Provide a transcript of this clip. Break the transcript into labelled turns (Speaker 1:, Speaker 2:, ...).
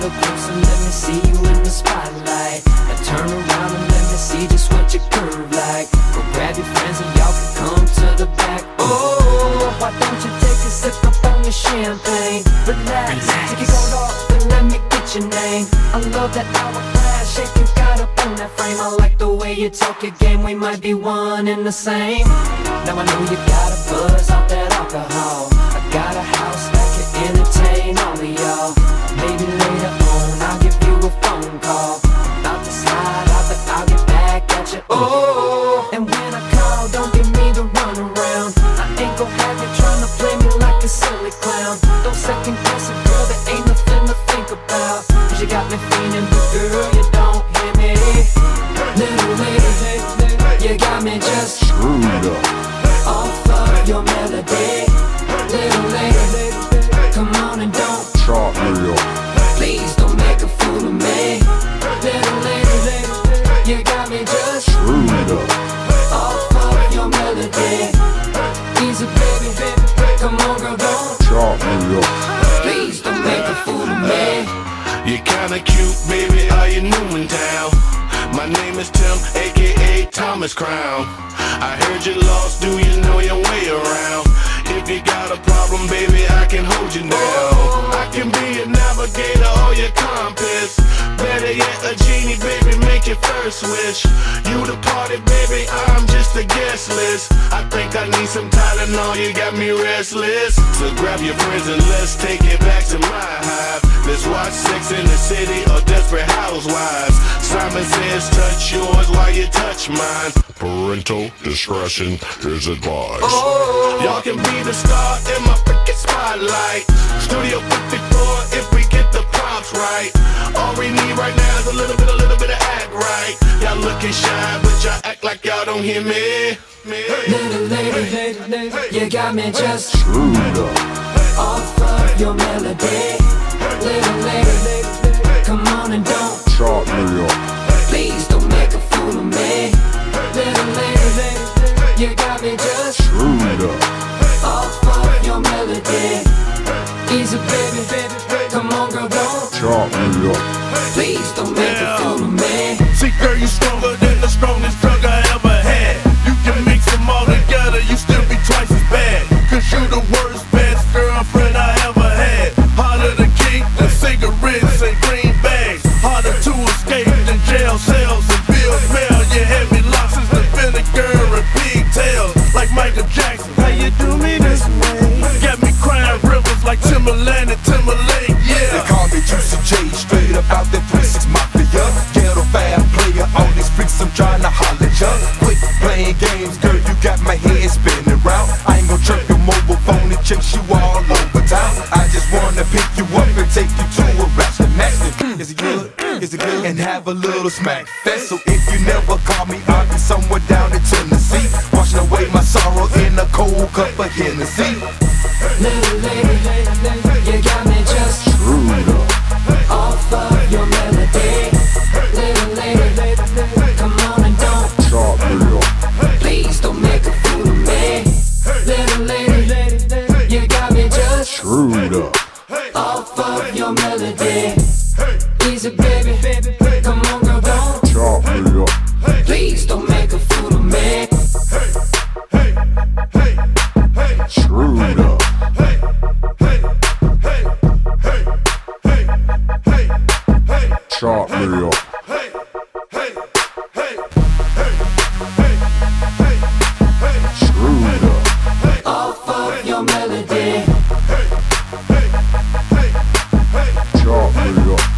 Speaker 1: little closer, let me see you in the spotlight. Now turn around and let me see just what you curve like. Go grab your friends and y'all can come to the back. Oh, why don't you take a sip up on your champagne? Relax. Take your coat off and let me get your name. I love that hourglass shape you got up on that frame. I like the way you talk your game, we might be one and the same. Now I know you got a buzz off that alcohol. I got a house that can entertain all of y'all. Maybe later on I'll give you a phone call. About to slide out, but I'll get back at you. Oh, and when I call, don't give me the runaround. I ain't gon' have you tryna play me like a silly clown. Don't second guess it, girl, there ain't nothing to think about. Cause you got me feeling, but girl, you don't hear me. Little lady, you got me just
Speaker 2: screwed up
Speaker 1: off of your melody. Little lady, come on and don't
Speaker 2: chart me up.
Speaker 1: Please don't make a fool of me. Little lady, you got me just
Speaker 2: screwed up
Speaker 1: off of your melody. Easy baby, come on girl, don't
Speaker 2: chart me up.
Speaker 1: please don't make a fool of me.
Speaker 3: You're kinda cute, baby, are you new in town? My name is Tim, aka Thomas Crown. I heard you lost, do you know your way around? If you got a problem, baby, I can hold you down. I can be a navigator or your compass. Better yet, a genie, baby, make your first wish. You the party, baby, I'm just a guest list. I think I need some Tylenol, you got me restless. So grab your friends and let's take it back to my hive. Let's watch Sex in the City or Desperate Housewives. Simon says touch yours while you touch mine.
Speaker 2: Parental discretion is advised.
Speaker 3: Y'all can be the star in my freaking spotlight. Studio 54 if we get the props right. All we need right now is a little bit of act right. Y'all looking shy, but y'all act like y'all don't hear me.
Speaker 1: Little lady, you got me just
Speaker 2: Screwed up
Speaker 1: off of your melody. Little lady, come on and don't
Speaker 2: chart me up.
Speaker 1: please don't make a fool of me. Little lady, you got me just
Speaker 2: Screwed up
Speaker 1: off of your melody. Easy baby, come on girl, don't
Speaker 2: chart me up.
Speaker 1: please don't make a fool of me.
Speaker 3: See, girl, you stronger than the strongest drug I ever had. You can mix them all together, you still be twice as bad. Cause you the worst, best girlfriend I ever had. Harder to keep than cigarettes and green bags. Harder to escape than jail cells and bill mail. You had me lost as the vinegar and pigtails. Like Michael Jackson, how you do me this way? Got me crying rivers like Timberland and Timberlake, yeah.
Speaker 4: They call me Juicy J, straight up out that 3-6 Mafia. Ghetto fab player, all these freaks I'm trying to holler ya. Quit playing games, girl, you got my head spinning round. I ain't gon' chirp your mobile phone and chase you all over town. I just wanna pick you up and take you to a rasta match. Is it good? Is it good? And have a little smack fest. So if you never call me, I'll be somewhere down in Tennessee, washing away my sorrow in a cold cup of Hennessy.
Speaker 1: Little lady, you got me just
Speaker 2: Screwed up
Speaker 1: off of your melody. Little lady, come on and don't
Speaker 2: chart me up.
Speaker 1: please don't make a fool of me. Little lady, you got me just
Speaker 2: Screwed up